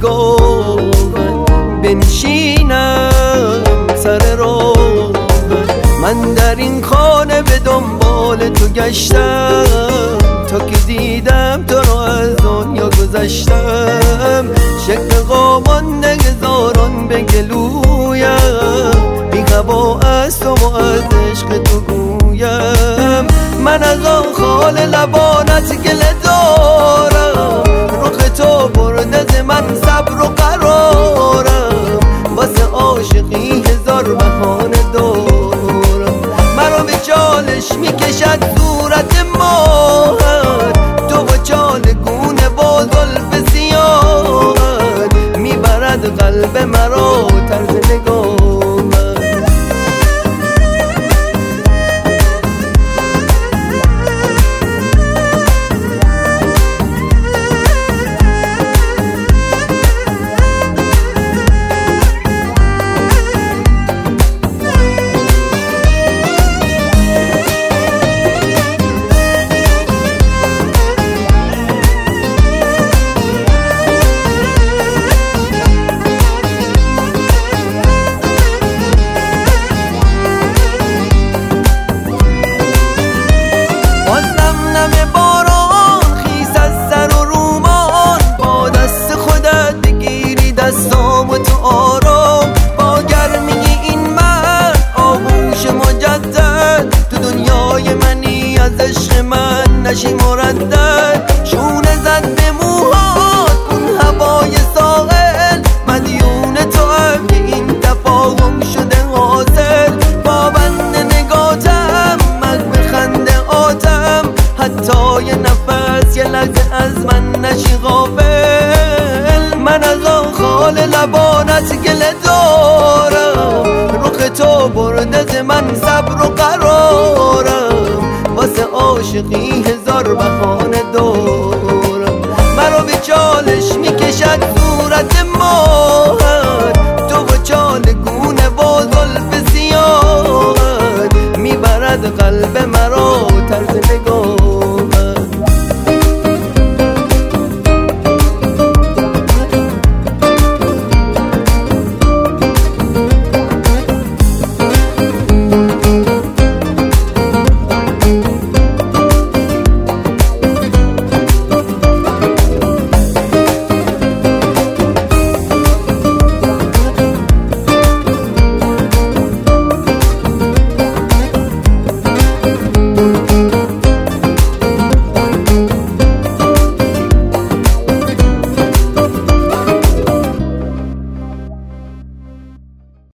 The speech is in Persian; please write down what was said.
گفتن بنشینم سر رو. من در این خانه به دنبال تو گشتم تا که دیدم تو رو از دنیا گذشتم. شکل قامانده هزاران به گلویم، بی هوا از تو و از عشق تو گویم. من از آن خال لبانت گله دارم، رخ تو برده ز من صبر و قرارم. واسه عاشقی هزار بهانه دارم، مرا به چالش میکشد صورت ماهت. تو و چالگونه با زلف سیاهت، میبرد قلب مرا طرز نگاهت. دستامو تو آرام با گرمی این من آغوش مجدد. تو دنیای منی از عشق من نشی مردد. شونه زد به موهات اون هوای ساحل، مدیون تو هم که این تفاهم شده حاصل. پابند نگاتم مغز خنده آتم، حتی یه نفس یه لحظه از من نشی غافل. من از آن خال لبانت